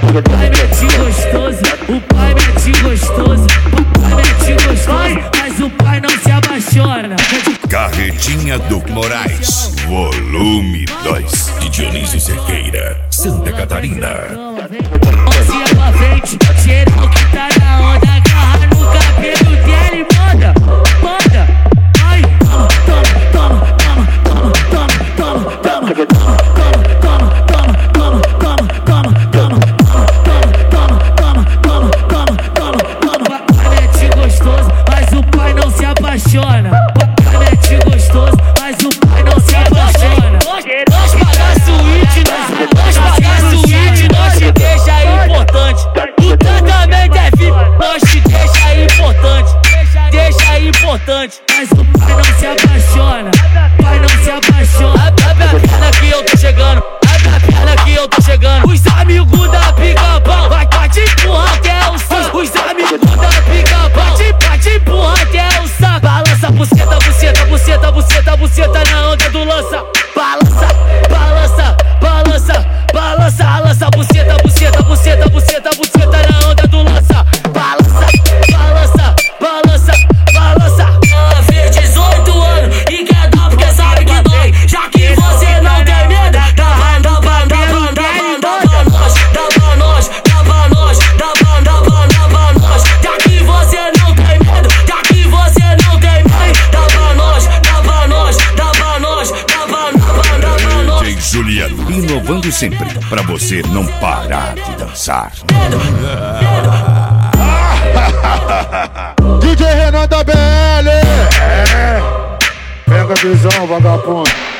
O pai mete gostoso, o pai mete gostoso, o pai mete gostoso, mas o pai não se apaixona. Carretinha do Moraes, volume 2, de Dionísio Cerqueira, Santa Catarina. Mãozinha pra frente, geral que tá na onda, agarra no cabelo dele, manda, manda. Ai, toma, toma, toma, toma, toma, toma, toma, toma, toma, toma, toma, toma, toma, toma, toma, toma, toma, toma. O pai mete gostoso, mas o pai não se apaixona. O pai mete gostoso, mas o pai não se apaixona. Nós pagar suíte, nós pagar suíte, nós te deixa importante. O tratamento é VIP, nós te deixa importante. Deixa importante. Mas o pai não se apaixona, o pai não se apaixona. Abre a perna que eu tô chegando, abre a perna que eu tô chegando. Os amigos da pica-pau vai te empurrar até o saco. Os amigos da pica-pau vai te empurrar até o saco. Balança, buceta, buceta, buceta, buceta, buceta na onda do lança. Balança, balança, balança, balança, lança, buceta, buceta, buceta, buceta, buceta na onda do lança. Balança, balança, balança, balança. Ela fez 18 anos e quer dar porque sabe que dói. Já que você não tem medo, dá pra nós, dá pra nós, dá pra nós, dá pra nós. Já que você não tem medo, já que você não tem medo, dá pra nós, dá pra nós, dá pra nós, dá pra nós. DJ Juliano, inovando sempre, pra você não parar de dançar. DJ Renan da BL. Pega a visão, vagabundo.